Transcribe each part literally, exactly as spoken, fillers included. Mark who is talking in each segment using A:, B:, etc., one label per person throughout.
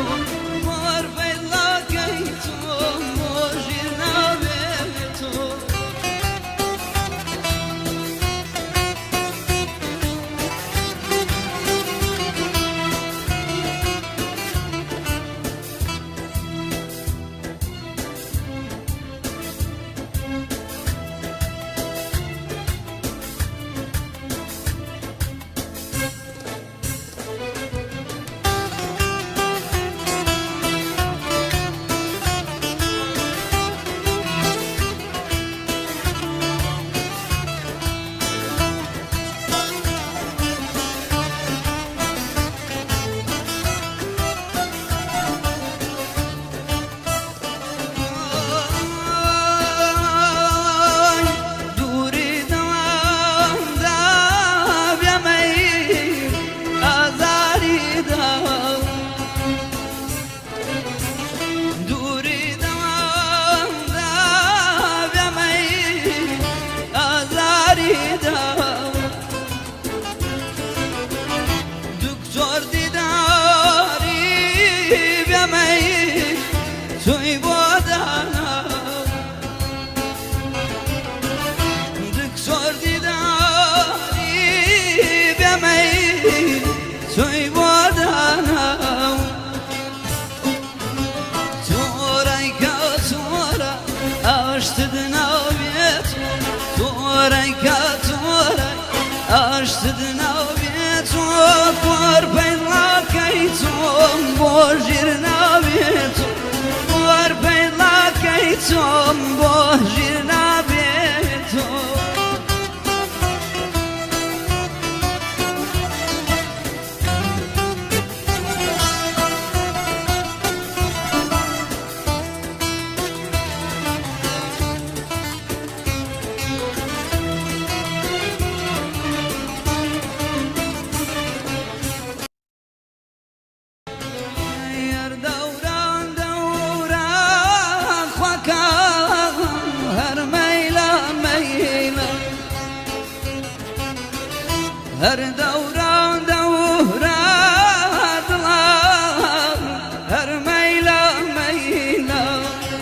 A: تو مار پیدا کی تو موجی نابه تو
B: هر دوران دورا دلار هر میلا میلا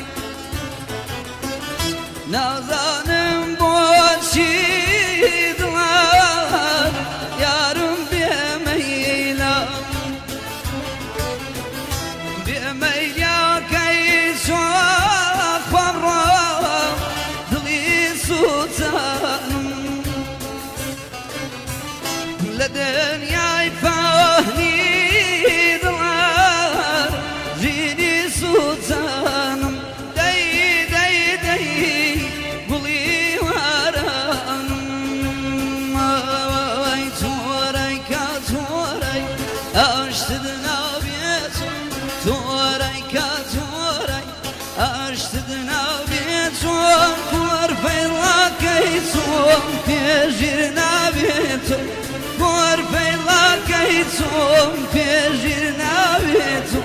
B: نازانم باشی دلار یارم بی میلا بی میلا کی سوخ فرا دلی سوزانم لدنياي فاني دلار جيني سوزانم داي داي داي قولي وارانم اي توراي كاتوراي اشتدنا بيتو توراي كاتوراي اشتدنا بيتو كور فيلا كيتو كيجرنا بيتو Por pela que som pejir na veto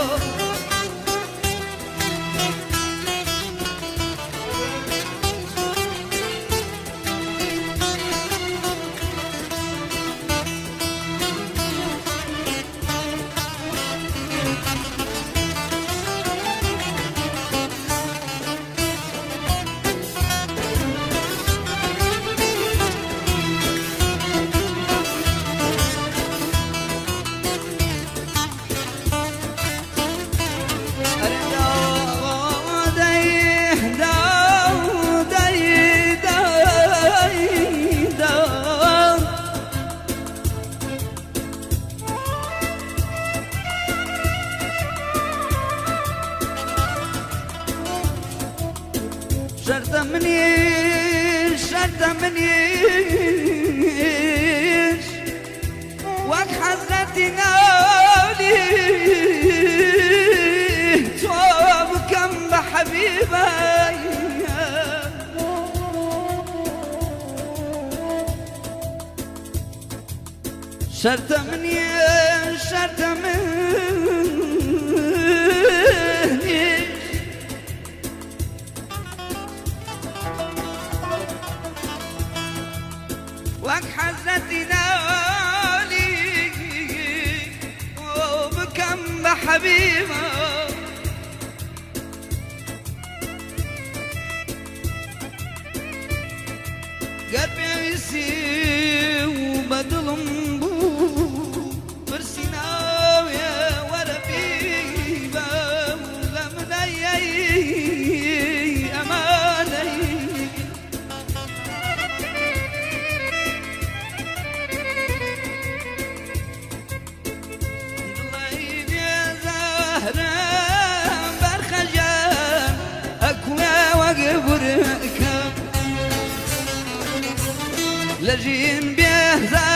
B: شرط منيش شرط منيش وك حزتي نالي توب كم بحبيبي شرط منيش شرط منيش وك حزتي نالي وبكم بحبيبي حبيبه قلبي يسي وبدلم بو برسينا ويا وربيبه ولا مدايي اماني لجين بيه